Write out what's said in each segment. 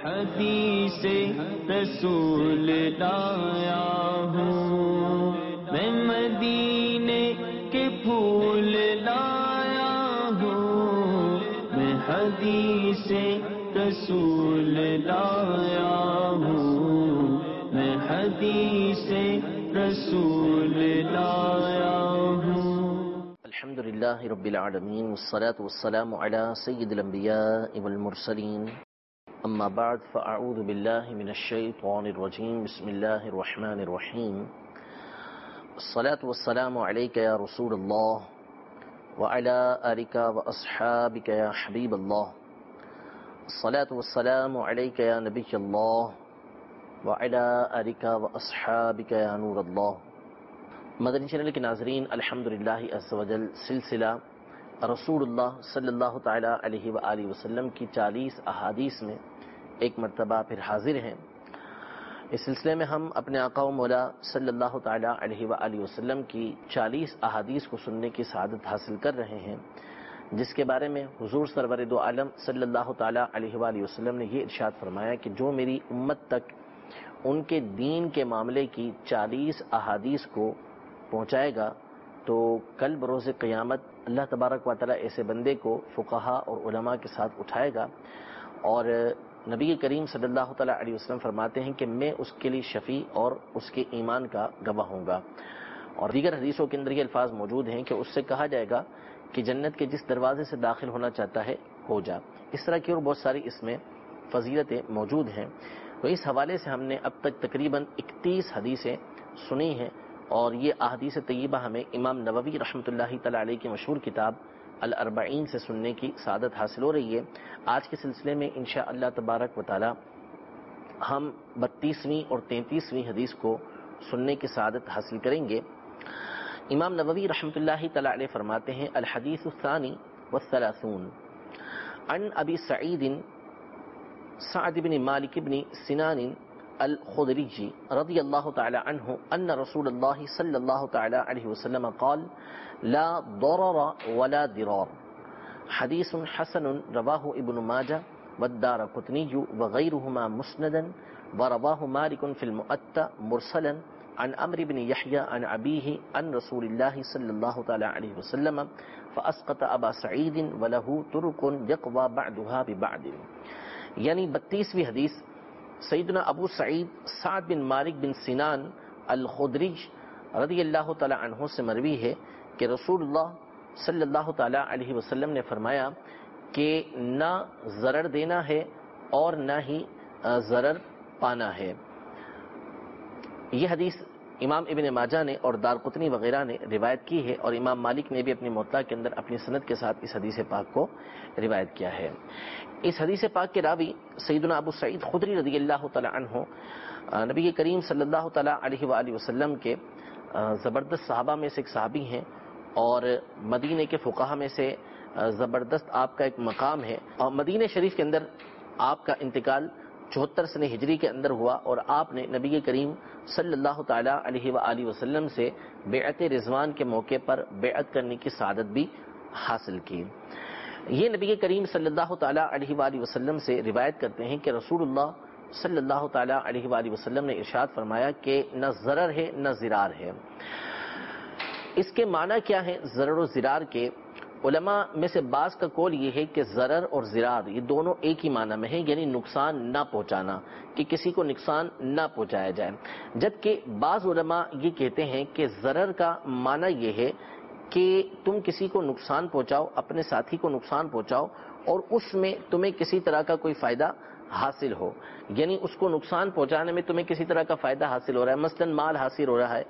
حدیث رسول لایا ہوں، میں مدینے کے پھول لایا ہوں، میں حدیث رسول لایا ہوں، میں حدیث رسول لایا ہوں۔ الحمدللہ رب العالمین والصلاة والسلام علی سید الانبیاء والمرسلین، اما بعد فاعوذ باللہ من الشیطان الرجیم، بسم اللہ الرحمن الرحیم۔ الصلاة والسلام علیک یا رسول اللہ وعلی آلک واصحابک یا حبیب اللہ، الصلاة والسلام علیک یا نبی اللہ وعلی آلک واصحابک یا نور اللہ۔ مدنی چینل کے ناظرین، الحمدللہ عز و جل سلسلہ رسول اللہ صلی اللہ تعالی علیہ وآلہ وسلم کی 40 احادیث میں ایک مرتبہ پھر حاضر ہیں۔ اس سلسلے میں ہم اپنے آقا و مولا صلی اللہ تعالی علیہ وآلہ وسلم کی 40 احادیث کو سننے کی سعادت حاصل کر رہے ہیں، جس کے بارے میں حضور سرور دو عالم صلی اللہ تعالی علیہ وآلہ وسلم نے یہ ارشاد فرمایا کہ جو میری امت تک ان کے دین کے معاملے کی 40 احادیث کو پہنچائے گا تو کل بروز قیامت اللہ تبارک و تعالی ایسے بندے کو فقہا اور علماء کے ساتھ اٹھائے گا، اور نبی کریم صلی اللہ تعالی علیہ وسلم فرماتے ہیں کہ میں اس کے لیے شفیع اور اس کے ایمان کا گواہ ہوں گا۔ اور دیگر حدیثوں کے اندر یہ الفاظ موجود ہیں کہ اس سے کہا جائے گا کہ جنت کے جس دروازے سے داخل ہونا چاہتا ہے ہو جا۔ اس طرح کی اور بہت ساری اس میں فضیلتیں موجود ہیں۔ تو اس حوالے سے ہم نے اب تک تقریباً 31 حدیثیں سنی ہیں، اور یہ احادیث طیبہ ہمیں امام نووی رحمۃ اللہ تعالی علیہ کی مشہور کتاب الاربعین سے سننے کی سعادت حاصل ہو رہی ہے۔ آج کے سلسلے میں انشاءاللہ تبارک و تعالی ہم 32ویں اور 33ویں حدیث کو سننے کی سعادت حاصل کریں گے۔ امام نووی رحمۃ اللہ تعالی علیہ فرماتے ہیں: الحدیث الثانی والثلاثون عن ابی سعید سعد بن مالک بن سنان الخدری رضی اللہ تعالی عنہ ان رسول اللہ صلی اللہ تعالی علیہ وسلم قال لا ضرر ولا ضرار، حدیث حسن رواہ ابن ماجہ والدارقطنی وغیرہما مسندا ورواہ مالک فی المؤطأ مرسلا عن عمرو بن یحیی عن ابیہ عن رسول اللہ صلی اللہ تعالی علیہ وسلم فاسقط ابا سعید وله طرق یقوی بعدها ببعد۔ یعنی 32ویں حدیث سیدنا ابو سعید سعد بن مالک بن سنان الخدری رضی اللہ تعالی عنہ سے مروی ہے کہ رسول اللہ صلی اللہ تعالی علیہ وسلم نے فرمایا کہ نہ ضرر دینا ہے اور نہ ہی ضرر پانا ہے۔ یہ حدیث امام ابن ماجہ نے اور دارقطنی وغیرہ نے روایت کی ہے، اور امام مالک نے بھی اپنی موطا کے اندر اپنی سند کے ساتھ اس حدیث پاک کو روایت کیا ہے۔ اس حدیث پاک کے راوی سیدنا ابو سعید خدری رضی اللہ تعالی عنہ نبی کریم صلی اللہ تعالی علیہ وآلہ وسلم کے زبردست صحابہ میں سے ایک صحابی ہیں، اور مدینے کے فقہا میں سے زبردست آپ کا ایک مقام ہے، اور مدینہ شریف کے اندر آپ کا انتقال 74 سنہ ہجری کے اندر ہوا، اور آپ نے نبی کریم صلی اللہ تعالی علیہ وآلہ وسلم سے بیعت رضوان کے موقع پر بیعت کرنے کی سعادت بھی حاصل کی۔ یہ نبی کریم صلی اللہ تعالی علیہ وآلہ وسلم سے روایت کرتے ہیں کہ رسول اللہ صلی اللہ تعالی علیہ وآلہ وسلم نے ارشاد فرمایا کہ نہ ضرر ہے نہ ضرار ہے۔ اس کے معنی کیا ہے ضرر و ضرار کے؟ علماء میں سے بعض کا قول یہ ہے کہ ضرر اور ضرار یہ دونوں ایک ہی معنی میں ہیں، یعنی نقصان نہ پہنچانا، کہ کسی کو نقصان نہ پہنچایا جائے، جبکہ بعض علماء یہ کہتے ہیں کہ ضرر کا معنی یہ ہے کہ تم کسی کو نقصان پہنچاؤ، اپنے ساتھی کو نقصان پہنچاؤ، اور اس میں تمہیں کسی طرح کا کوئی فائدہ حاصل ہو، یعنی اس کو نقصان پہنچانے میں تمہیں کسی طرح کا فائدہ حاصل ہو رہا ہے، مثلا مال حاصل ہو رہا ہے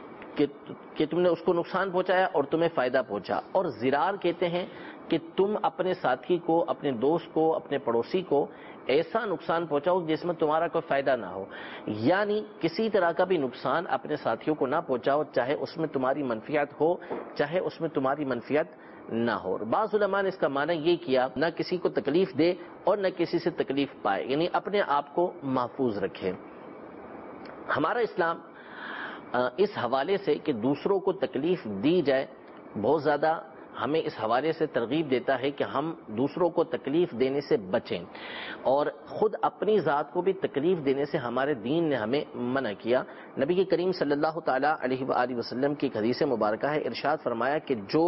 کہ تم نے اس کو نقصان پہنچایا اور تمہیں فائدہ پہنچا۔ اور ضرار کہتے ہیں کہ تم اپنے ساتھی کو، اپنے دوست کو، اپنے پڑوسی کو ایسا نقصان پہنچاؤ جس میں تمہارا کوئی فائدہ نہ ہو، یعنی کسی طرح کا بھی نقصان اپنے ساتھیوں کو نہ پہنچاؤ، چاہے اس میں تمہاری منفعت ہو چاہے اس میں تمہاری منفعت نہ ہو۔ بعض علماء نے اس کا معنی یہ کیا نہ کسی کو تکلیف دے اور نہ کسی سے تکلیف پائے، یعنی اپنے آپ کو محفوظ رکھے۔ ہمارا اسلام اس حوالے سے کہ دوسروں کو تکلیف دی جائے بہت زیادہ ہمیں اس حوالے سے ترغیب دیتا ہے کہ ہم دوسروں کو تکلیف دینے سے بچیں، اور خود اپنی ذات کو بھی تکلیف دینے سے ہمارے دین نے ہمیں منع کیا۔ نبی کریم صلی اللہ تعالیٰ علیہ وآلہ وسلم کی ایک حدیث مبارکہ ہے، ارشاد فرمایا کہ جو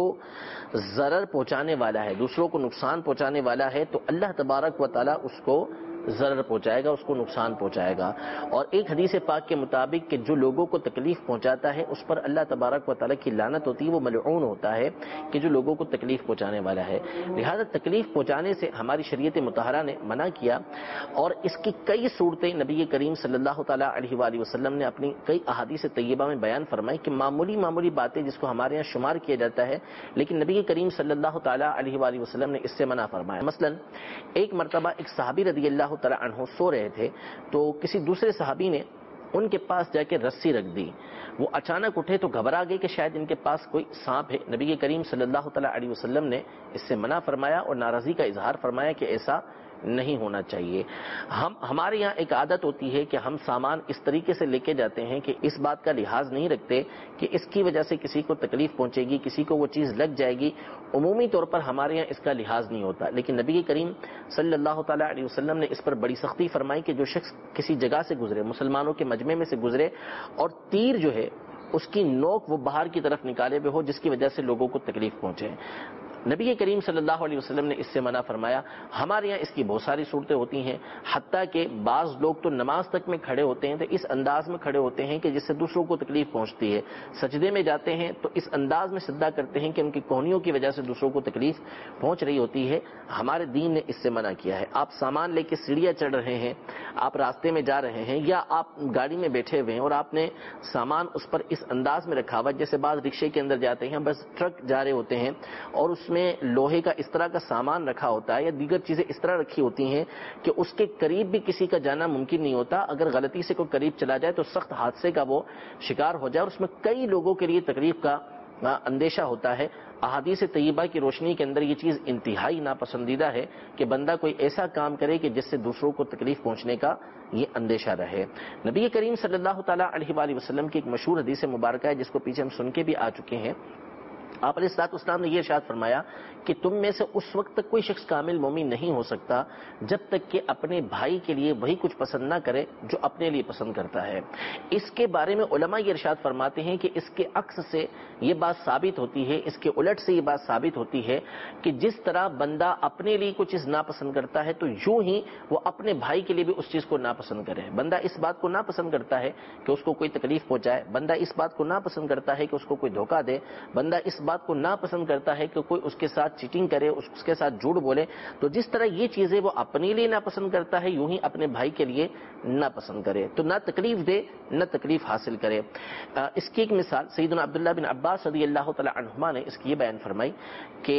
ضرر پہنچانے والا ہے، دوسروں کو نقصان پہنچانے والا ہے، تو اللہ تبارک و تعالیٰ اس کو ضرر پہنچائے گا، اس کو نقصان پہنچائے گا۔ اور ایک حدیث پاک کے مطابق کہ جو لوگوں کو تکلیف پہنچاتا ہے اس پر اللہ تبارک و تعالیٰ کی لعنت ہوتی ہے، وہ ملعون ہوتا ہے کہ جو لوگوں کو تکلیف پہنچانے والا ہے۔ لہذا تکلیف پہنچانے سے ہماری شریعت مطہرہ نے منع کیا، اور اس کی کئی صورتیں نبی کریم صلی اللہ تعالیٰ علیہ وآلہ وسلم نے اپنی کئی احادیث طیبہ میں بیان فرمائی کہ معمولی باتیں جس کو ہمارے یہاں شمار کیا جاتا ہے، لیکن نبی کریم صلی اللہ تعالیٰ علیہ وآلہ وسلم نے اس سے منع فرمایا۔ مثلا ایک مرتبہ ایک صحابی رضی اللہ تعالیٰ عنہ سو رہے تھے، تو کسی دوسرے صحابی نے ان کے پاس جا کے رسی رکھ دی۔ وہ اچانک اٹھے تو گھبرا گئے کہ شاید ان کے پاس کوئی سانپ ہے۔ نبی کریم صلی اللہ تعالیٰ علیہ وسلم نے اس سے منع فرمایا اور ناراضی کا اظہار فرمایا کہ ایسا نہیں ہونا چاہیے۔ ہمارے یہاں ایک عادت ہوتی ہے کہ ہم سامان اس طریقے سے لے کے جاتے ہیں کہ اس بات کا لحاظ نہیں رکھتے کہ اس کی وجہ سے کسی کو تکلیف پہنچے گی، کسی کو وہ چیز لگ جائے گی۔ عمومی طور پر ہمارے یہاں اس کا لحاظ نہیں ہوتا، لیکن نبی کریم صلی اللہ تعالیٰ علیہ وسلم نے اس پر بڑی سختی فرمائی کہ جو شخص کسی جگہ سے گزرے، مسلمانوں کے مجمع میں سے گزرے، اور تیر جو ہے اس کی نوک وہ باہر کی طرف نکالے ہوئے ہو جس کی وجہ سے لوگوں کو تکلیف پہنچے، نبی کریم صلی اللہ علیہ وسلم نے اس سے منع فرمایا۔ ہمارے یہاں اس کی بہت ساری صورتیں ہوتی ہیں، حتیٰ کہ بعض لوگ تو نماز تک میں کھڑے ہوتے ہیں تو اس انداز میں کھڑے ہوتے ہیں کہ جس سے دوسروں کو تکلیف پہنچتی ہے، سجدے میں جاتے ہیں تو اس انداز میں سجدہ کرتے ہیں کہ ان کی کوہنیوں کی وجہ سے دوسروں کو تکلیف پہنچ رہی ہوتی ہے۔ ہمارے دین نے اس سے منع کیا ہے۔ آپ سامان لے کے سیڑھیاں چڑھ رہے ہیں، آپ راستے میں جا رہے ہیں، یا آپ گاڑی میں بیٹھے ہوئے ہیں اور آپ نے سامان اس پر اس انداز میں رکھا ہوا، جیسے بعض رکشے کے اندر جاتے ہیں، بس ٹرک جا رہے ہوتے ہیں اور اس میں لوہے کا اس طرح کا سامان رکھا ہوتا ہے یا دیگر چیزیں اس طرح رکھی ہوتی ہیں کہ اس کے قریب بھی کسی کا جانا ممکن نہیں ہوتا، اگر غلطی سے کوئی قریب چلا جائے تو سخت حادثے کا وہ شکار ہو جائے، اور اس میں کئی لوگوں کے لیے تکلیف کا اندیشہ ہوتا ہے۔ احادیث طیبہ کی روشنی کے اندر یہ چیز انتہائی ناپسندیدہ ہے کہ بندہ کوئی ایسا کام کرے کہ جس سے دوسروں کو تکلیف پہنچنے کا یہ اندیشہ رہے۔ نبی کریم صلی اللہ تعالیٰ علیہ وآلہ وسلم کی ایک مشہور حدیث مبارکہ ہے جس کو پیچھے ہم سن کے بھی آ چکے ہیں۔ آپ علیہ الصلوۃ والسلام نے یہ ارشاد فرمایا کہ تم میں سے اس وقت تک کوئی شخص کامل مومن نہیں ہو سکتا جب تک کہ اپنے بھائی کے لیے وہی کچھ پسند نہ کرے جو اپنے لیے پسند کرتا ہے۔ اس کے بارے میں علماء یہ ارشاد فرماتے ہیں کہ اس کے عکس سے یہ بات ثابت ہوتی ہے، اس کے الٹ سے یہ بات ثابت ہوتی ہے کہ جس طرح بندہ اپنے لیے کوئی چیز ناپسند کرتا ہے تو یوں ہی وہ اپنے بھائی کے لیے بھی اس چیز کو ناپسند کرے۔ بندہ اس بات کو ناپسند کرتا ہے کہ اس کو کوئی تکلیف پہنچائے، بندہ اس بات کو ناپسند کرتا ہے کہ اس کو کوئی دھوکہ دے، بندہ اس بات کو ناپسند کرتا ہے کہ کوئی اس کے ساتھ چیٹنگ کرے، اس کے ساتھ جھوٹ بولے۔ تو جس طرح یہ چیزیں وہ اپنے لیے ناپسند کرتا ہے، یوں ہی اپنے بھائی کے لیے ناپسند کرے، تو نہ تکلیف دے نہ تکلیف حاصل کرے۔ اس کی ایک مثال سیدنا عبداللہ بن عباس رضی اللہ تعالی عنہما نے اس کی یہ بیان فرمائی کہ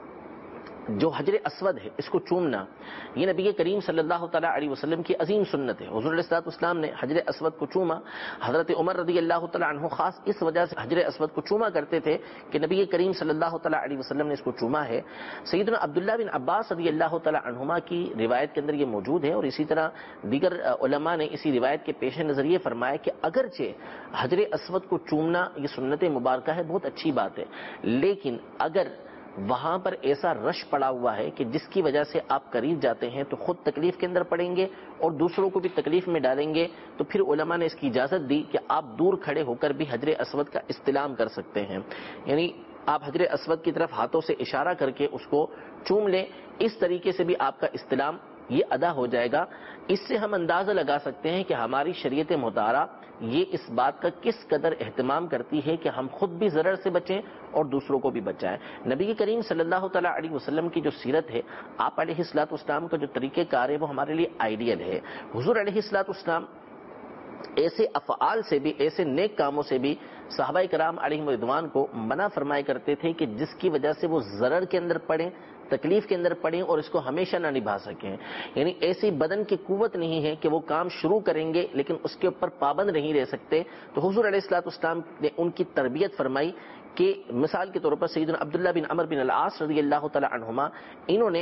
جو حجر اسود ہے اس کو چومنا یہ نبی کریم صلی اللہ تعالیٰ علیہ وسلم کی عظیم سنت ہے۔ حضور علیہ الصلوۃ والسلام نے حجر اسود کو چوما۔ حضرت عمر رضی اللہ تعالیٰ عنہ خاص اس وجہ سے حجر اسود کو چوما کرتے تھے کہ نبی کریم صلی اللہ تعالیٰ علیہ وسلم نے اس کو چوما ہے۔ سیدنا عبداللہ بن عباس رضی اللہ تعالیٰ عنہما کی روایت کے اندر یہ موجود ہے، اور اسی طرح دیگر علماء نے اسی روایت کے پیش نظر یہ فرمایا کہ اگرچہ حجر اسود کو چومنا یہ سنت مبارکہ ہے، بہت اچھی بات ہے، لیکن اگر وہاں پر ایسا رش پڑا ہوا ہے کہ جس کی وجہ سے آپ قریب جاتے ہیں تو خود تکلیف کے اندر پڑیں گے اور دوسروں کو بھی تکلیف میں ڈالیں گے، تو پھر علماء نے اس کی اجازت دی کہ آپ دور کھڑے ہو کر بھی حجر اسود کا استلام کر سکتے ہیں، یعنی آپ حجر اسود کی طرف ہاتھوں سے اشارہ کر کے اس کو چوم لیں، اس طریقے سے بھی آپ کا استلام یہ ادا ہو جائے گا۔ اس سے ہم اندازہ لگا سکتے ہیں کہ ہماری شریعت مطہرہ یہ اس بات کا کس قدر اہتمام کرتی ہے کہ ہم خود بھی ضرر سے بچیں اور دوسروں کو بھی بچائیں۔ نبی کریم صلی اللہ تعالیٰ علیہ وسلم کی جو سیرت ہے، آپ علیہ الصلوۃ والسلام کا جو طریقہ کار ہے وہ ہمارے لیے آئیڈیل ہے۔ حضور علیہ الصلوۃ والسلام ایسے افعال سے بھی، ایسے نیک کاموں سے بھی صحابہ کرام علیہم رضوان کو منع فرمایا کرتے تھے کہ جس کی وجہ سے وہ ضرر کے اندر پڑیں، تکلیف کے اندر پڑیں اور اس کو ہمیشہ نہ نبھا سکیں، یعنی ایسی بدن کی قوت نہیں ہے کہ وہ کام شروع کریں گے لیکن اس کے اوپر پابند نہیں رہ سکتے۔ تو حضور علیہ الصلوۃ والسلام نے ان کی تربیت فرمائی کہ مثال کے طور پر سیدنا عبداللہ بن عمرو بن العاص رضی اللہ تعالی عنہما، انہوں نے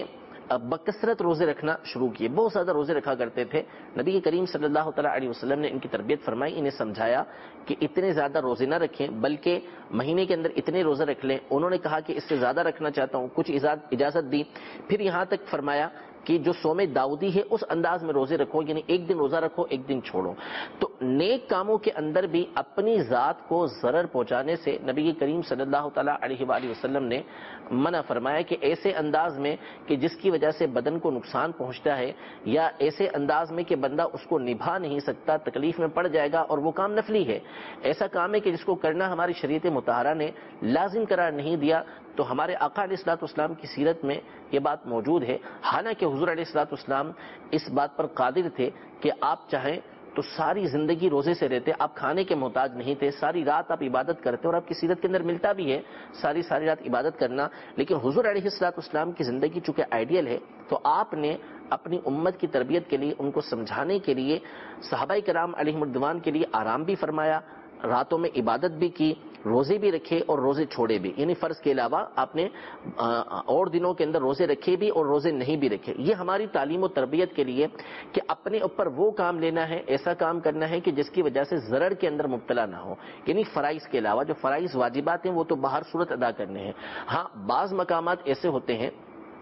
بکثرت روزے رکھنا شروع کیے، بہت زیادہ روزے رکھا کرتے تھے۔ نبی کریم صلی اللہ تعالیٰ علیہ وسلم نے ان کی تربیت فرمائی، انہیں سمجھایا کہ اتنے زیادہ روزے نہ رکھیں بلکہ مہینے کے اندر اتنے روزے رکھ لیں۔ انہوں نے کہا کہ اس سے زیادہ رکھنا چاہتا ہوں، کچھ اجازت دی، پھر یہاں تک فرمایا کہ جو صوم داؤدی ہے اس انداز میں روزے رکھو، یعنی ایک دن روزہ رکھو ایک دن چھوڑو۔ تو نیک کاموں کے اندر بھی اپنی ذات کو ضرر پہنچانے سے نبی کریم صلی اللہ تعالیٰ علیہ وآلہ وسلم نے منع فرمایا کہ ایسے انداز میں کہ جس کی وجہ سے بدن کو نقصان پہنچتا ہے، یا ایسے انداز میں کہ بندہ اس کو نبھا نہیں سکتا، تکلیف میں پڑ جائے گا، اور وہ کام نفلی ہے، ایسا کام ہے کہ جس کو کرنا ہماری شریعت مطہرہ نے لازم قرار نہیں دیا۔ تو ہمارے آقا علیہ الصلوۃ والسلام کی سیرت میں یہ بات موجود ہے، حالانکہ حضور علیہ الصلوۃ والسلام اس بات پر قادر تھے کہ آپ چاہیں تو ساری زندگی روزے سے رہتے، آپ کھانے کے محتاج نہیں تھے، ساری رات آپ عبادت کرتے، اور آپ کی سیرت کے اندر ملتا بھی ہے ساری رات عبادت کرنا۔ لیکن حضور علیہ الصلوۃ والسلام کی زندگی چونکہ آئیڈیل ہے، تو آپ نے اپنی امت کی تربیت کے لیے، ان کو سمجھانے کے لیے، صحابہ کرام علیہم الرضوان کے لیے آرام بھی فرمایا، راتوں میں عبادت بھی کی، روزے بھی رکھے اور روزے چھوڑے بھی، یعنی فرض کے علاوہ آپ نے اور دنوں کے اندر روزے رکھے بھی اور روزے نہیں بھی رکھے۔ یہ ہماری تعلیم و تربیت کے لیے کہ اپنے اوپر وہ کام لینا ہے، ایسا کام کرنا ہے کہ جس کی وجہ سے ضرر کے اندر مبتلا نہ ہو، یعنی فرائض کے علاوہ جو فرائض واجبات ہیں وہ تو باہر صورت ادا کرنے ہیں۔ ہاں بعض مقامات ایسے ہوتے ہیں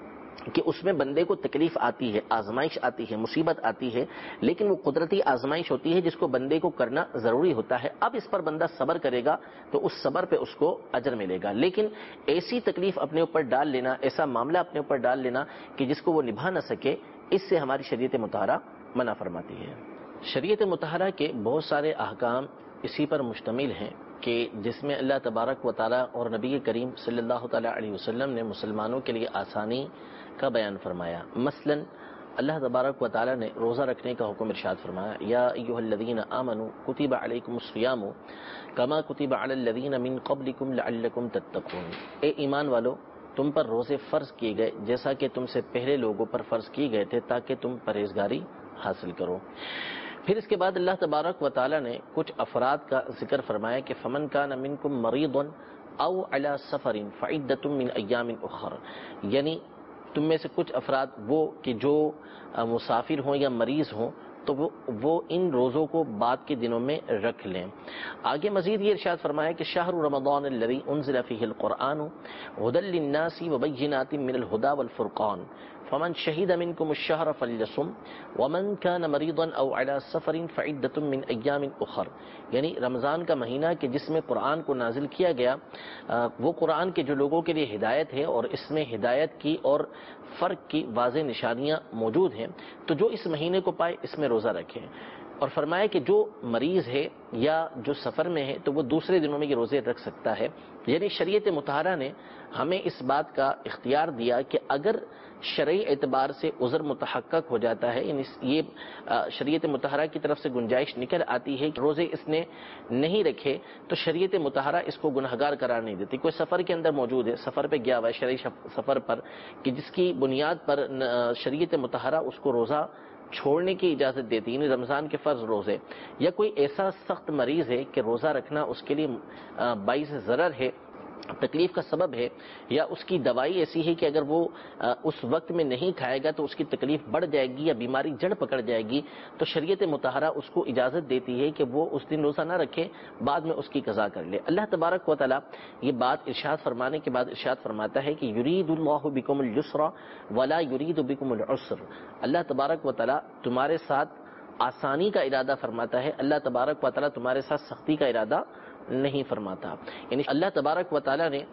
کہ اس میں بندے کو تکلیف آتی ہے، آزمائش آتی ہے، مصیبت آتی ہے، لیکن وہ قدرتی آزمائش ہوتی ہے جس کو بندے کو کرنا ضروری ہوتا ہے۔ اب اس پر بندہ صبر کرے گا تو اس صبر پہ اس کو اجر ملے گا، لیکن ایسی تکلیف اپنے اوپر ڈال لینا، ایسا معاملہ اپنے اوپر ڈال لینا کہ جس کو وہ نبھا نہ سکے، اس سے ہماری شریعت مطہرہ منع فرماتی ہے۔ شریعت مطہرہ کے بہت سارے احکام اسی پر مشتمل ہیں کہ جس میں اللہ تبارک و تعالیٰ اور نبی کریم صلی اللہ تعالیٰ علیہ وسلم نے مسلمانوں کے لیے آسانی کا بیان فرمایا۔ مثلا اللہ تبارک و تعالیٰ نے روزہ رکھنے کا حکم ارشاد فرمایا، یا ایھا الذین آمنوا کتب علیکم الصیام کما کتب علی الذین من قبلکم لعلکم تتقون۔ اے ایمان والو، تم پر روزے فرض کیے گئے جیسا کہ تم سے پہلے لوگوں پر فرض کیے گئے تھے تاکہ تم پرہیزگاری حاصل کرو۔ پھر اس کے بعد اللہ تبارک و تعالیٰ نے کچھ افراد کا ذکر فرمایا کہ فمن کان منکم مریض او علی سفر فعدۃ من ایام اخر، یعنی تم میں سے کچھ افراد وہ کہ جو مسافر ہوں یا مریض ہوں تو وہ ان روزوں کو بعد کے دنوں میں رکھ لیں۔ آگے مزید یہ ارشاد فرمایا کہ شہر رمضان الذی انزل فیہ القرآن ھدی للناس وبینات من الھدی والفرقان فمن شہد منکم الشہر فلیصم ومن کان مریضا او علی سفر فعدۃ من ایام اخر، یعنی رمضان کا مہینہ کہ جس میں قرآن کو نازل کیا گیا، وہ قرآن کے جو لوگوں کے لیے ہدایت ہے اور اس میں ہدایت کی اور فرق کی واضح نشانیاں موجود ہیں، تو جو اس مہینے کو پائے اس میں روزہ رکھیں۔ اور فرمایا کہ جو مریض ہے یا جو سفر میں ہے تو وہ دوسرے دنوں میں یہ روزے رکھ سکتا ہے۔ یعنی شریعت مطہرہ نے ہمیں اس بات کا اختیار دیا کہ اگر شرعی اعتبار سے عذر متحقق ہو جاتا ہے، یعنی یہ شریعت مطہرہ کی طرف سے گنجائش نکل آتی ہے کہ روزے اس نے نہیں رکھے، تو شریعت مطہرہ اس کو گنہگار قرار نہیں دیتی۔ کوئی سفر کے اندر موجود ہے، سفر پہ گیا ہوا ہے شرعی سفر پر، کہ جس کی بنیاد پر شریعت مطہرہ اس کو روزہ چھوڑنے کی اجازت دیتی، یعنی رمضان کے فرض روزے، یا کوئی ایسا سخت مریض ہے کہ روزہ رکھنا اس کے لیے باعث ضرر ہے، تکلیف کا سبب ہے، یا اس کی دوائی ایسی ہے کہ اگر وہ اس وقت میں نہیں کھائے گا تو اس کی تکلیف بڑھ جائے گی یا بیماری جڑ پکڑ جائے گی، تو شریعت مطہرہ اس کو اجازت دیتی ہے کہ وہ اس دن روزہ نہ رکھے، بعد میں اس کی قضا کر لے۔ اللہ تبارک و تعالیٰ یہ بات ارشاد فرمانے کے بعد ارشاد فرماتا ہے کہ یرید اللہ بکم الیسر ولا یرید بکم العسر، اللہ تبارک و تعالیٰ تمہارے ساتھ آسانی کا ارادہ فرماتا ہے، اللہ تبارک و تعالیٰ تمہارے ساتھ سختی کا ارادہ نہیں فرماتا۔ یعنی اللہ تبارک و تعالیٰ نے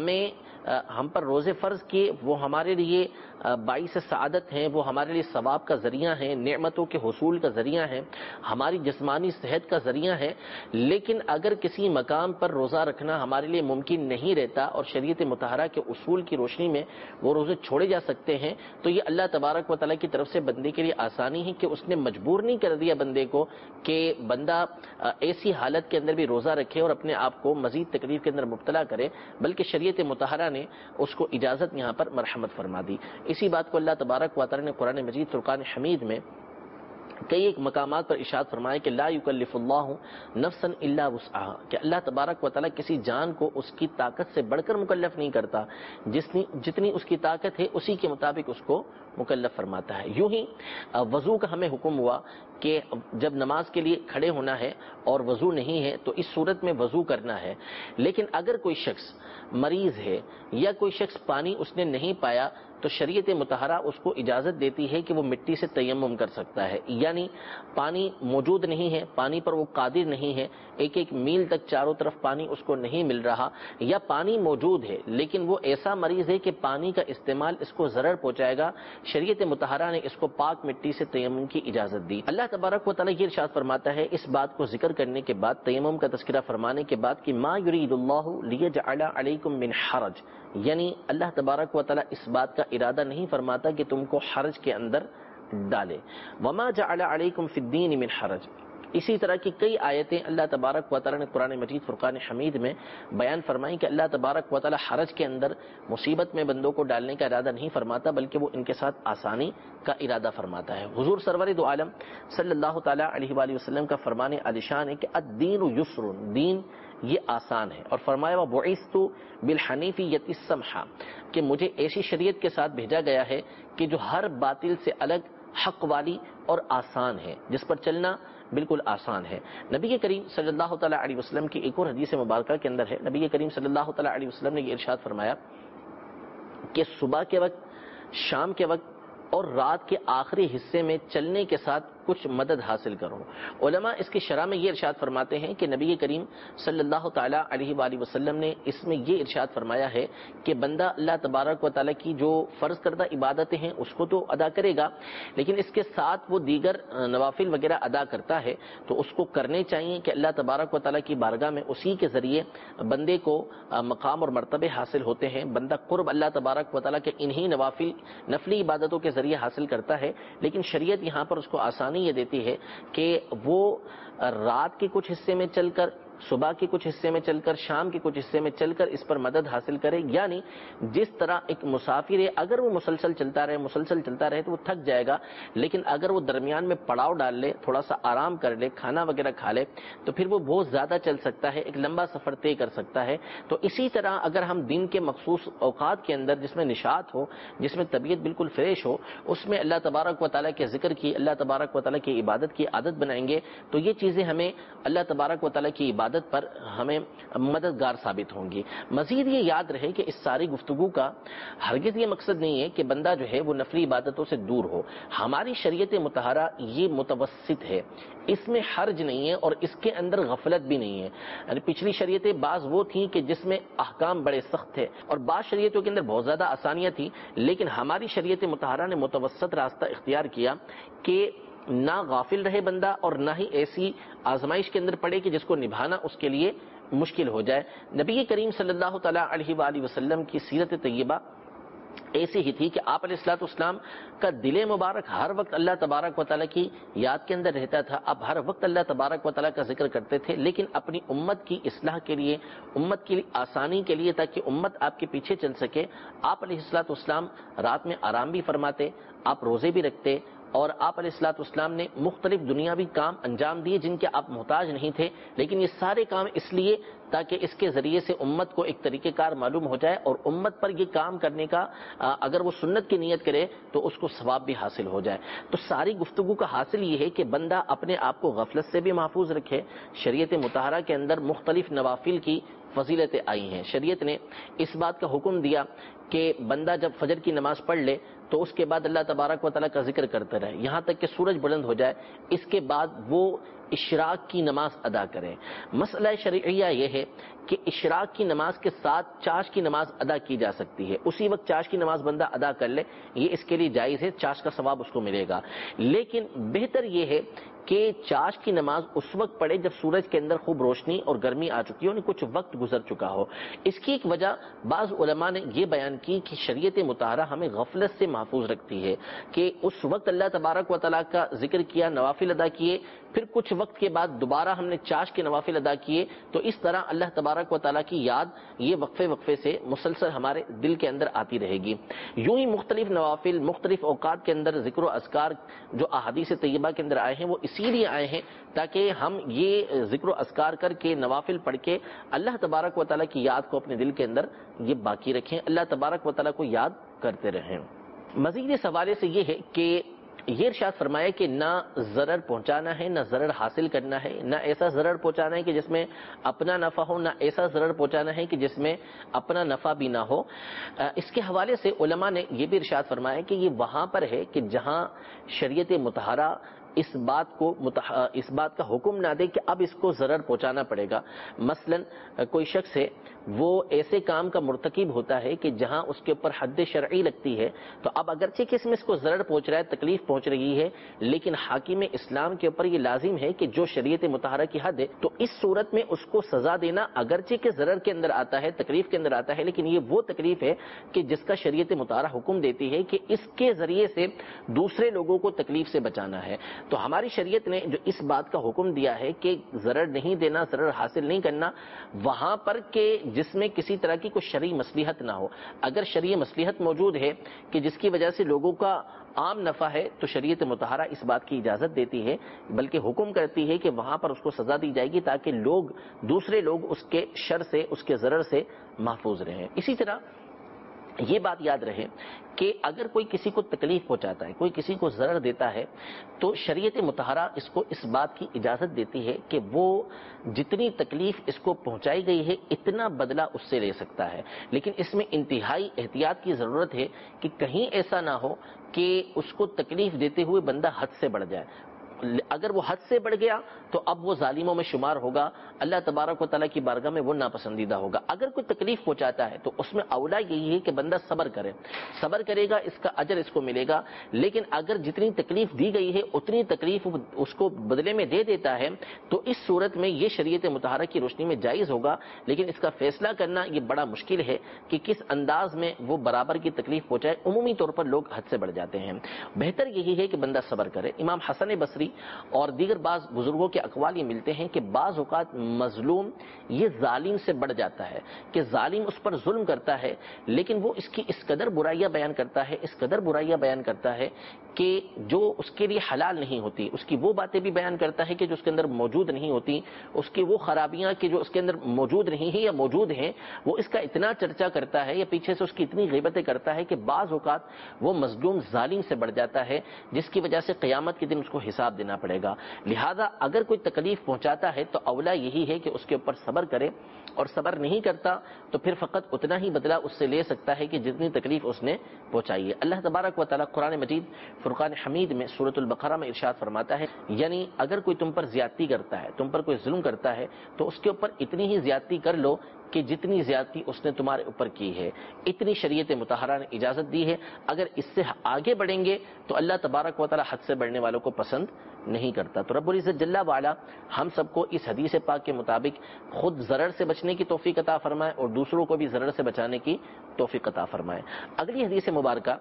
ہم پر روزے فرض کیے، وہ ہمارے لیے باعث سعادت ہیں، وہ ہمارے لیے ثواب کا ذریعہ ہیں، نعمتوں کے حصول کا ذریعہ ہیں، ہماری جسمانی صحت کا ذریعہ ہے، لیکن اگر کسی مقام پر روزہ رکھنا ہمارے لیے ممکن نہیں رہتا اور شریعت مطہرہ کے اصول کی روشنی میں وہ روزے چھوڑے جا سکتے ہیں، تو یہ اللہ تبارک و تعالیٰ کی طرف سے بندے کے لیے آسانی ہے کہ اس نے مجبور نہیں کر دیا بندے کو کہ بندہ ایسی حالت کے اندر بھی روزہ رکھے اور اپنے آپ کو مزید تکلیف کے اندر مبتلا کرے، بلکہ شریعت مطہرہ نے اس کو اجازت یہاں پر مرحمت فرما دی۔ اسی بات کو اللہ تبارک و تعالیٰ نے قرآن مجید فرقان حمید میں کئی ایک مقامات پر ارشاد فرمائے کہ لا یکلف اللہ نفسا الا وسعہا، کہ اللہ تبارک و تعالیٰ کسی جان کو اس کی طاقت سے بڑھ کر مکلف نہیں کرتا، جتنی اس کی طاقت ہے اسی کے مطابق اس کو مکلف فرماتا ہے۔ یوں ہی وضو کا ہمیں حکم ہوا کہ جب نماز کے لیے کھڑے ہونا ہے اور وضو نہیں ہے تو اس صورت میں وضو کرنا ہے، لیکن اگر کوئی شخص مریض ہے یا کوئی شخص پانی اس نے نہیں پایا تو شریعت مطہرہ اس کو اجازت دیتی ہے کہ وہ مٹی سے تیمم کر سکتا ہے، یعنی پانی موجود نہیں ہے، پانی پر وہ قادر نہیں ہے، ایک ایک میل تک چاروں طرف پانی اس کو نہیں مل رہا، یا پانی موجود ہے لیکن وہ ایسا مریض ہے کہ پانی کا استعمال اس کو ضرر پہنچائے گا، شریعت مطہرہ نے اس کو پاک مٹی سے تیمم کی اجازت دی۔ اللہ تبارک و تعالیٰ یہ ارشاد فرماتا ہے اس بات کو ذکر کرنے کے بعد، تیمم کا تذکرہ فرمانے کے بعد، کہ ما یرید اللہ لیجعل علیکم من حرج، یعنی اللہ تبارک و تعالیٰ اس بات کا ارادہ نہیں فرماتا کہ تم کو حرج کے اندر ڈالے۔ وما جعل علیکم فی الدین من حرج، اسی طرح کی کئی آیتیں اللہ تبارک و تعالیٰ نے قرآن مجید فرقان حمید میں بیان فرمائی کہ اللہ تبارک و تعالیٰ حرج کے اندر مصیبت میں بندوں کو ڈالنے کا ارادہ نہیں فرماتا بلکہ وہ ان کے ساتھ آسانی کا ارادہ فرماتا ہے۔ حضور سرور دو عالم صلی اللہ تعالیٰ علیہ وآلہ وسلم کا فرمان عالیشان ہے کہ الدین یسر، دین یہ آسان ہے، اور فرمایا وبعثت بالحنیفیۃ السمحہ، کہ مجھے ایسی شریعت کے ساتھ بھیجا گیا ہے کہ جو ہر باطل سے الگ، حق والی اور آسان ہے، جس پر چلنا بالکل آسان ہے۔ نبی کریم صلی اللہ تعالیٰ علیہ وسلم کی ایک اور حدیث مبارکہ کے اندر ہے، نبی کریم صلی اللہ تعالیٰ علیہ وسلم نے یہ ارشاد فرمایا کہ صبح کے وقت، شام کے وقت اور رات کے آخری حصے میں چلنے کے ساتھ کچھ مدد حاصل کرو۔ علماء اس کی شرح میں یہ ارشاد فرماتے ہیں کہ نبی کریم صلی اللہ تعالیٰ علیہ وآلہ وسلم نے اس میں یہ ارشاد فرمایا ہے کہ بندہ اللہ تبارک و تعالیٰ کی جو فرض کردہ عبادتیں ہیں اس کو تو ادا کرے گا، لیکن اس کے ساتھ وہ دیگر نوافل وغیرہ ادا کرتا ہے تو اس کو کرنے چاہیے کہ اللہ تبارک و تعالیٰ کی بارگاہ میں اسی کے ذریعے بندے کو مقام اور مرتبے حاصل ہوتے ہیں، بندہ قرب اللہ تبارک و تعالیٰ کے انہی نفلی عبادتوں کے ذریعے حاصل کرتا ہے، لیکن شریعت یہاں پر اس کو آسانی یہ دیتی ہے کہ وہ رات کے کچھ حصے میں چل کر، صبح کے کچھ حصے میں چل کر، شام کے کچھ حصے میں چل کر اس پر مدد حاصل کرے، یعنی جس طرح ایک مسافر ہے اگر وہ مسلسل چلتا رہے تو وہ تھک جائے گا، لیکن اگر وہ درمیان میں پڑاؤ ڈال لے، تھوڑا سا آرام کر لے، کھانا وغیرہ کھا لے تو پھر وہ بہت زیادہ چل سکتا ہے، ایک لمبا سفر طے کر سکتا ہے۔ تو اسی طرح اگر ہم دن کے مخصوص اوقات کے اندر جس میں نشاط ہو، جس میں طبیعت بالکل فریش ہو، اس میں اللہ تبارک و تعالیٰ کے ذکر کی، اللہ تبارک و تعالیٰ کی عبادت کی عادت بنائیں گے تو یہ چیزیں ہمیں اللہ تبارک و تعالیٰ کی عبادت پر ہمیں مددگار ثابت ہوں گی۔ مزید یہ یاد رہے کہ اس ساری گفتگو کا ہرگز یہ مقصد نہیں ہے کہ بندہ جو ہے وہ نفلی عبادتوں سے دور ہو، ہماری شریعت مطہرہ یہ متوسط ہے، اس میں حرج نہیں ہے اور اس کے اندر غفلت بھی نہیں ہے۔ یعنی پچھلی شریعتیں بعض وہ تھیں کہ جس میں احکام بڑے سخت تھے اور بعض شریعتوں کے اندر بہت زیادہ آسانیاں تھیں، لیکن ہماری شریعت مطہرہ نے متوسط راستہ اختیار کیا کہ نہ غافل رہے بندہ اور نہ ہی ایسی آزمائش کے اندر پڑے کہ جس کو نبھانا اس کے لیے مشکل ہو جائے۔ نبی کریم صلی اللہ تعالیٰ علیہ وآلہ وسلم کی سیرت طیبہ ایسی ہی تھی کہ آپ علیہ الصلوۃ والسلام کا دل مبارک ہر وقت اللہ تبارک و تعالیٰ کی یاد کے اندر رہتا تھا، آپ ہر وقت اللہ تبارک و تعالیٰ کا ذکر کرتے تھے، لیکن اپنی امت کی اصلاح کے لیے، امت کی آسانی کے لیے، تاکہ امت آپ کے پیچھے چل سکے، آپ علیہ الصلوۃ والسلام رات میں آرام بھی فرماتے، آپ روزے بھی رکھتے، اور آپ علیہ الصلوۃ والسلام نے مختلف دنیاوی کام انجام دیے جن کے آپ محتاج نہیں تھے، لیکن یہ سارے کام اس لیے تاکہ اس کے ذریعے سے امت کو ایک طریقہ کار معلوم ہو جائے اور امت پر یہ کام کرنے کا اگر وہ سنت کی نیت کرے تو اس کو ثواب بھی حاصل ہو جائے۔ تو ساری گفتگو کا حاصل یہ ہے کہ بندہ اپنے آپ کو غفلت سے بھی محفوظ رکھے۔ شریعت مطہرہ کے اندر مختلف نوافل کی فضیلتیں آئی ہیں، شریعت نے اس بات کا حکم دیا کہ بندہ جب فجر کی نماز پڑھ لے تو اس کے بعد اللہ تبارک و تعالیٰ کا ذکر کرتے رہے یہاں تک کہ سورج بلند ہو جائے، اس کے بعد وہ اشراق کی نماز ادا کریں۔ مسئلہ شرعیہ یہ ہے کہ اشراق کی نماز کے ساتھ چاش کی نماز ادا کی جا سکتی ہے، اسی وقت چاش کی نماز بندہ ادا کر لے، یہ اس کے لیے جائز ہے، چاش کا ثواب اس کو ملے گا، لیکن بہتر یہ ہے کہ چاش کی نماز اس وقت پڑھے جب سورج کے اندر خوب روشنی اور گرمی آ چکی ہو، یعنی کچھ وقت گزر چکا ہو۔ اس کی ایک وجہ بعض علماء نے یہ بیان کی کہ شریعت مطہرہ ہمیں غفلت سے محفوظ رکھتی ہے کہ اس وقت اللہ تبارک و تعالیٰ کا ذکر کیا، نوافل ادا کیے، پھر کچھ وقت کے بعد دوبارہ ہم نے چاش کے نوافل ادا کیے، تو اس طرح اللہ تبارک و تعالیٰ کی یاد یہ وقفے سے مسلسل ہمارے دل کے اندر آتی رہے گی۔ یوں ہی مختلف نوافل مختلف اوقات کے اندر ذکر و اذکار جو احادیث طیبہ کے اندر آئے ہیں وہ اسی لیے آئے ہیں تاکہ ہم یہ ذکر و اذکار کر کے نوافل پڑھ کے اللہ تبارک و تعالیٰ کی یاد کو اپنے دل کے اندر یہ باقی رکھیں، اللہ تبارک و تعالیٰ کو یاد کرتے رہیں۔ مزید اس حوالے سے یہ ہے کہ یہ ارشاد فرمایا کہ نہ ضرر پہنچانا ہے، نہ ضرر حاصل کرنا ہے، نہ ایسا ضرر پہنچانا ہے کہ جس میں اپنا نفع ہو، نہ ایسا ضرر پہنچانا ہے کہ جس میں اپنا نفع بھی نہ ہو۔ اس کے حوالے سے علماء نے یہ بھی ارشاد فرمایا کہ یہ وہاں پر ہے کہ جہاں شریعت مطہرہ اس بات کا حکم نہ دے کہ اب اس کو ضرر پہنچانا پڑے گا۔ مثلا کوئی شخص ہے وہ ایسے کام کا مرتکب ہوتا ہے کہ جہاں اس کے اوپر حد شرعی لگتی ہے، تو اب اگرچہ کہ اس میں اس کو ضرر پہنچ رہا ہے، تکلیف پہنچ رہی ہے، لیکن حاکم اسلام کے اوپر یہ لازم ہے کہ جو شریعت مطہرہ کی حد ہے تو اس صورت میں اس کو سزا دینا اگرچہ کہ ضرر کے اندر آتا ہے، تکلیف کے اندر آتا ہے، لیکن یہ وہ تکلیف ہے کہ جس کا شریعت مطہرہ حکم دیتی ہے کہ اس کے ذریعے سے دوسرے لوگوں کو تکلیف سے بچانا ہے۔ تو ہماری شریعت نے جو اس بات کا حکم دیا ہے کہ ضرر نہیں دینا، ضرر حاصل نہیں کرنا، وہاں پر کہ جس میں کسی طرح کی کوئی شرعی مصلحت نہ ہو۔ اگر شرعی مصلحت موجود ہے کہ جس کی وجہ سے لوگوں کا عام نفع ہے تو شریعت مطہرہ اس بات کی اجازت دیتی ہے، بلکہ حکم کرتی ہے کہ وہاں پر اس کو سزا دی جائے گی تاکہ دوسرے لوگ اس کے شر سے، اس کے ضرر سے محفوظ رہیں۔ اسی طرح یہ بات یاد رہے کہ اگر کوئی کسی کو تکلیف پہنچاتا ہے، کوئی کسی کو ضرر دیتا ہے، تو شریعت مطہرہ اس کو اس بات کی اجازت دیتی ہے کہ وہ جتنی تکلیف اس کو پہنچائی گئی ہے اتنا بدلہ اس سے لے سکتا ہے، لیکن اس میں انتہائی احتیاط کی ضرورت ہے کہ کہیں ایسا نہ ہو کہ اس کو تکلیف دیتے ہوئے بندہ حد سے بڑھ جائے۔ اگر وہ حد سے بڑھ گیا تو اب وہ ظالموں میں شمار ہوگا، اللہ تبارک و تعالیٰ کی بارگاہ میں وہ ناپسندیدہ ہوگا۔ اگر کوئی تکلیف پہنچاتا ہے تو اس میں اولا یہی ہے کہ بندہ صبر کرے گا، اس کا اجر اس کو ملے گا، لیکن اگر جتنی تکلیف دی گئی ہے اتنی تکلیف اس کو بدلے میں دے دیتا ہے تو اس صورت میں یہ شریعت مطہرہ کی روشنی میں جائز ہوگا، لیکن اس کا فیصلہ کرنا یہ بڑا مشکل ہے کہ کس انداز میں وہ برابر کی تکلیف پہنچائے۔ عمومی طور پر لوگ حد سے بڑھ جاتے ہیں، بہتر یہی ہے کہ بندہ صبر کرے۔ امام حسن بصری اور دیگر بعض بزرگوں کے اقوال یہ ملتے ہیں کہ بعض اوقات مظلوم یہ ظالم سے بڑھ جاتا ہے کہ ظالم اس پر ظلم کرتا ہے، لیکن وہ اس کی اس قدر برائیاں بیان کرتا ہے کہ جو اس کے لیے حلال نہیں ہوتی، اس کی وہ باتیں بھی بیان کرتا ہے کہ جو اس کے اندر موجود نہیں ہوتی، اس کی وہ خرابیاں کہ جو اس کے اندر موجود نہیں ہیں یا موجود ہیں، وہ اس کا اتنا چرچا کرتا ہے یا پیچھے سے اس کی اتنی غیبتیں کرتا ہے کہ بعض اوقات وہ مظلوم ظالم سے بڑھ جاتا ہے، جس کی وجہ سے قیامت کے دن اس کو حساب دینا پڑے گا۔ لہذا اگر کوئی تکلیف پہنچاتا ہے تو اولا یہی ہے کہ اس کے اوپر صبر کرے، اور صبر نہیں کرتا تو پھر فقط اتنا ہی بدلہ اس سے لے سکتا ہے کہ جتنی تکلیف اس نے پہنچائی ہے۔ اللہ تبارک و تعالیٰ قرآن مجید فرقان حمید میں سورۃ البقرہ میں ارشاد فرماتا ہے، یعنی اگر کوئی تم پر زیادتی کرتا ہے، تم پر کوئی ظلم کرتا ہے تو اس کے اوپر اتنی ہی زیادتی کر لو کہ جتنی زیادتی اس نے تمہارے اوپر کی ہے، اتنی شریعت مطہرہ نے اجازت دی ہے۔ اگر اس سے آگے بڑھیں گے تو اللہ تبارک و تعالیٰ حد سے بڑھنے والوں کو پسند نہیں کرتا۔ تو رب العزت جل وعلا ہم سب کو اس حدیث پاک کے مطابق خود ضرر سے بچنے کی توفیق عطا فرمائے اور دوسروں کو بھی ضرر سے بچانے کی توفیق عطا فرمائے۔ اگلی حدیث مبارکہ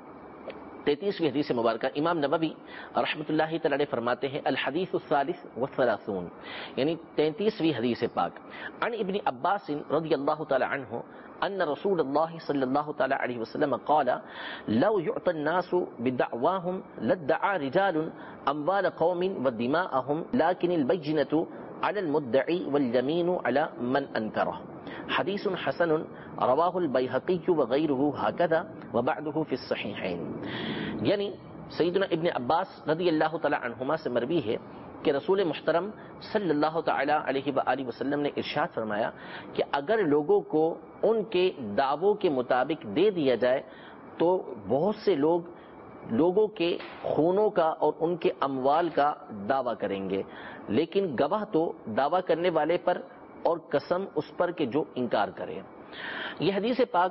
33ویں حدیث مبارکہ امام نووی رحمۃ اللہ تعالی علیہ فرماتے ہیں الحدیث الثالث والثلاثون، یعنی 33ویں حدیث پاک، عن ابن عباس رضی اللہ تعالی عنہ ان رسول اللہ صلی اللہ تعالی علیہ وسلم قال لو يعطى الناس بدعواهم لادعى رجال اموال قوم ودماءهم لكن البينة على المدعي واليمين على من انكره، حدیث حسن رواہ البیہقی وغیرہ ہکذا وبعدہ فی الصحیحین۔ یعنی سیدنا ابن عباس رضی اللہ تعالی عنہما سے مروی ہے کہ رسول محترم صلی اللہ تعالی علیہ وآلہ وسلم نے ارشاد فرمایا کہ اگر لوگوں کو ان کے دعووں کے مطابق دے دیا جائے تو بہت سے لوگوں کے خونوں کا اور ان کے اموال کا دعویٰ کریں گے، لیکن گواہ تو دعویٰ کرنے والے پر اور قسم اس پر کہ جو انکار کرے۔ یہ حدیث پاک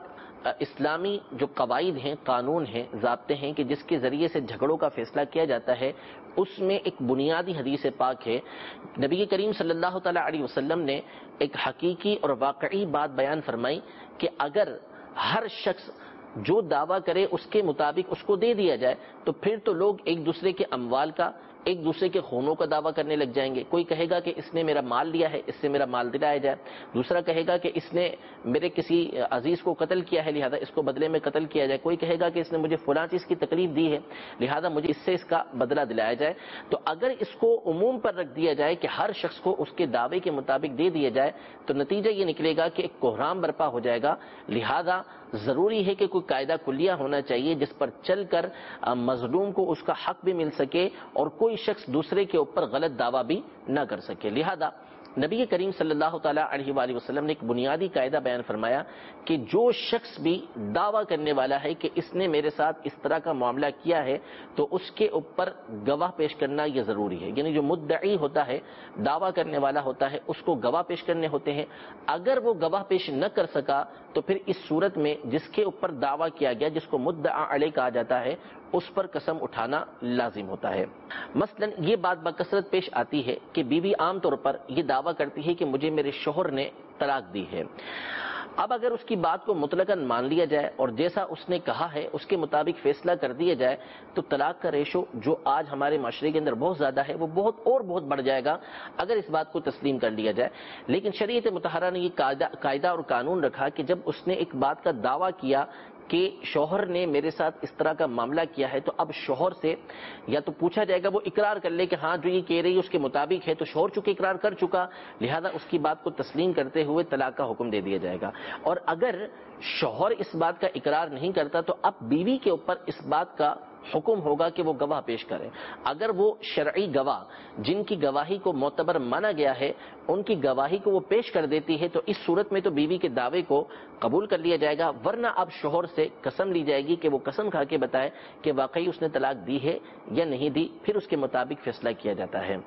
اسلامی جو قواعد ہیں، قانون ہیں، ضابطے ہیں کہ جس کے ذریعے سے جھگڑوں کا فیصلہ کیا جاتا ہے، اس میں ایک بنیادی حدیث پاک ہے۔ نبی کریم صلی اللہ تعالی علیہ وسلم نے ایک حقیقی اور واقعی بات بیان فرمائی کہ اگر ہر شخص جو دعویٰ کرے اس کے مطابق اس کو دے دیا جائے تو پھر تو لوگ ایک دوسرے کے اموال کا، ایک دوسرے کے خونوں کا دعویٰ کرنے لگ جائیں گے۔ کوئی کہے گا کہ اس نے میرا مال لیا ہے، اس سے میرا مال دلایا جائے، دوسرا کہے گا کہ اس نے میرے کسی عزیز کو قتل کیا ہے لہذا اس کو بدلے میں قتل کیا جائے، کوئی کہے گا کہ اس نے مجھے فلاں چیز کی تکلیف دی ہے لہذا مجھے اس سے اس کا بدلہ دلایا جائے۔ تو اگر اس کو عموم پر رکھ دیا جائے کہ ہر شخص کو اس کے دعوے کے مطابق دے دیا جائے تو نتیجہ یہ نکلے گا کہ ایک کوہرام برپا ہو جائے گا۔ لہذا ضروری ہے کہ کوئی قاعدہ کلیہ ہونا چاہیے جس پر چل کر مظلوم کو اس کا حق بھی مل سکے اور کوئی شخص دوسرے کے اوپر غلط دعویٰ بھی نہ کر سکے۔ لہذا نبی کریم صلی اللہ تعالی علیہ وآلہ وسلم نے ایک بنیادی قاعدہ بیان فرمایا کہ جو شخص بھی دعویٰ کرنے والا ہے کہ اس نے میرے ساتھ اس طرح کا معاملہ کیا ہے تو اس کے اوپر گواہ پیش کرنا یہ ضروری ہے، یعنی جو مدعی ہوتا ہے، دعویٰ کرنے والا ہوتا ہے، اس کو گواہ پیش کرنے ہوتے ہیں۔ اگر وہ گواہ پیش نہ کر سکا تو پھر اس صورت میں جس کے اوپر دعویٰ کیا گیا، جس کو مدعا علیہ کہا جاتا ہے، اس پر قسم اٹھانا لازم ہوتا ہے۔ مثلا یہ بات بکثرت پیش آتی ہے کہ بیوی عام طور پر یہ دعویٰ کرتی ہے کہ مجھے میرے شوہر نے طلاق دی ہے۔ اب اگر اس کی بات کو مطلقاً مان لیا جائے اور جیسا اس نے کہا ہے اس کے مطابق فیصلہ کر دیا جائے تو طلاق کا ریشو جو آج ہمارے معاشرے کے اندر بہت زیادہ ہے وہ بہت بڑھ جائے گا اگر اس بات کو تسلیم کر لیا جائے۔ لیکن شریعت مطہرہ نے یہ قاعدہ اور قانون رکھا کہ جب اس نے ایک بات کا دعویٰ کیا کہ شوہر نے میرے ساتھ اس طرح کا معاملہ کیا ہے تو اب شوہر سے یا تو پوچھا جائے گا، وہ اقرار کر لے کہ ہاں جو یہ کہہ رہی ہے اس کے مطابق ہے، تو شوہر چونکہ اقرار کر چکا لہذا اس کی بات کو تسلیم کرتے ہوئے طلاق کا حکم دے دیا جائے گا۔ اور اگر شوہر اس بات کا اقرار نہیں کرتا تو اب بیوی کے اوپر اس بات کا حکم ہوگا کہ وہ گواہ پیش کرے۔ اگر وہ شرعی گواہ جن کی گواہی کو معتبر مانا گیا ہے ان کی گواہی کو وہ پیش کر دیتی ہے تو اس صورت میں تو بیوی کے دعوے کو قبول کر لیا جائے گا، ورنہ اب شوہر سے قسم لی جائے گی کہ وہ قسم کھا کے بتائے کہ واقعی اس نے طلاق دی ہے یا نہیں دی، پھر اس کے مطابق فیصلہ کیا جاتا ہے۔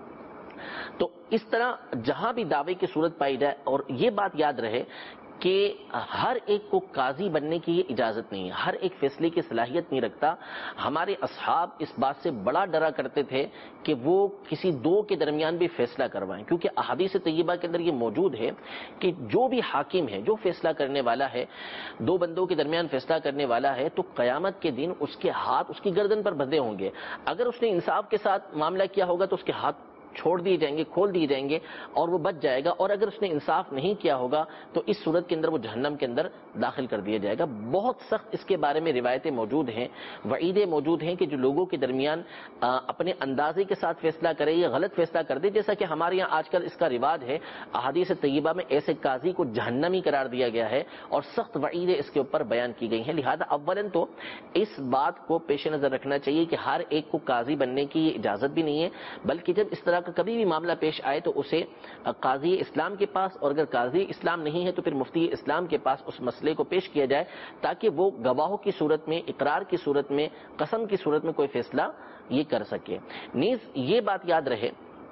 تو اس طرح جہاں بھی دعوے کی صورت پائی جائے، اور یہ بات یاد رہے کہ ہر ایک کو قاضی بننے کی یہ اجازت نہیں ہے، ہر ایک فیصلے کی صلاحیت نہیں رکھتا۔ ہمارے اصحاب اس بات سے بڑا ڈرا کرتے تھے کہ وہ کسی دو کے درمیان بھی فیصلہ کروائیں، کیونکہ احادیث طیبہ کے اندر یہ موجود ہے کہ جو بھی حاکم ہے، جو فیصلہ کرنے والا ہے، دو بندوں کے درمیان فیصلہ کرنے والا ہے، تو قیامت کے دن اس کے ہاتھ اس کی گردن پر بندھے ہوں گے۔ اگر اس نے انصاف کے ساتھ معاملہ کیا ہوگا تو اس کے ہاتھ چھوڑ دیے جائیں گے، کھول دیے جائیں گے اور وہ بچ جائے گا، اور اگر اس نے انصاف نہیں کیا ہوگا تو اس صورت کے اندر وہ جہنم کے اندر داخل کر دیا جائے گا۔ بہت سخت اس کے بارے میں روایتیں موجود ہیں، وعیدیں موجود ہیں کہ جو لوگوں کے درمیان اپنے اندازے کے ساتھ فیصلہ کرے یا غلط فیصلہ کر دے، جیسا کہ ہمارے یہاں آج کل اس کا رواج ہے، احادیث طیبہ میں ایسے قاضی کو جہنمی قرار دیا گیا ہے اور سخت وعیدیں اس کے اوپر بیان کی گئی ہیں۔ لہذا اولاً تو اس بات کو پیش نظر رکھنا چاہیے کہ ہر ایک کو قاضی بننے کی اجازت بھی نہیں ہے، بلکہ جب اس طرح کا کبھی بھی معاملہ پیش آئے تو اسے قاضی اسلام کے پاس، اور اگر قاضی اسلام نہیں ہے تو پھر مفتی اسلام کے پاس اس مسئلے کو پیش کیا جائے تاکہ وہ گواہوں کی صورت میں، اقرار کی صورت میں، قسم کی صورت میں کوئی فیصلہ یہ کر سکے۔ نیز یہ بات یاد رہے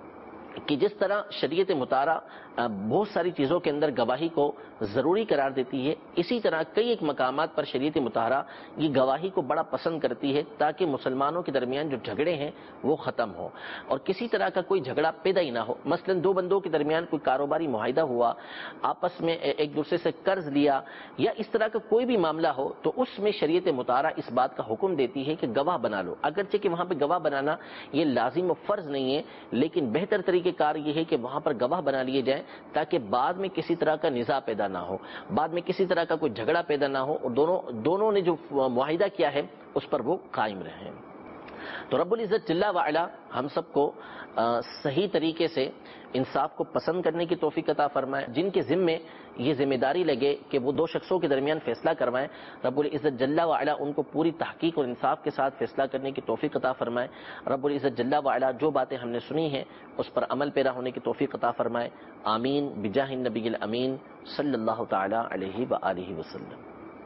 کہ جس طرح شریعت مطہرہ بہت ساری چیزوں کے اندر گواہی کو ضروری قرار دیتی ہے، اسی طرح کئی ایک مقامات پر شریعت مطہرہ یہ گواہی کو بڑا پسند کرتی ہے تاکہ مسلمانوں کے درمیان جو جھگڑے ہیں وہ ختم ہو اور کسی طرح کا کوئی جھگڑا پیدا ہی نہ ہو۔ مثلا دو بندوں کے درمیان کوئی کاروباری معاہدہ ہوا، آپس میں ایک دوسرے سے قرض لیا یا اس طرح کا کوئی بھی معاملہ ہو تو اس میں شریعت مطہرہ اس بات کا حکم دیتی ہے کہ گواہ بنا لو، اگرچہ کہ وہاں پہ گواہ بنانا یہ لازم و فرض نہیں ہے، لیکن بہتر طریقہ کار یہ ہے کہ وہاں پر گواہ بنا لیے جائیں تاکہ بعد میں کسی طرح کا نزاع پیدا نہ ہو، بعد میں کسی طرح کا کوئی جھگڑا پیدا نہ ہو اور دونوں نے جو معاہدہ کیا ہے اس پر وہ قائم رہیں۔ تو رب العزت جل وعلا ہم سب کو صحیح طریقے سے انصاف کو پسند کرنے کی توفیق عطا فرمائے۔ جن کے ذمے یہ ذمہ داری لگے کہ وہ دو شخصوں کے درمیان فیصلہ کروائیں، رب العزت جل وعلا ان کو پوری تحقیق اور انصاف کے ساتھ فیصلہ کرنے کی توفیق عطا فرمائے۔ رب العزت جل وعلا جو باتیں ہم نے سنی ہیں اس پر عمل پیرا ہونے کی توفیق عطا فرمائے۔ آمین بجاہ النبی الامین صلی اللہ تعالی علیہ وآلہ وسلم۔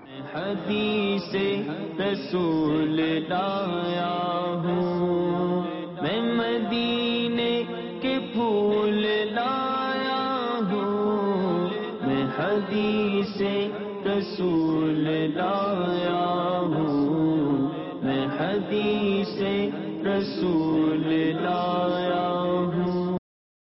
حدیث رسول لایا ہوں، میں مدینے کے پھول لایا ہوں، میں حدیث رسول لایا ہوں، میں حدیث رسول لایا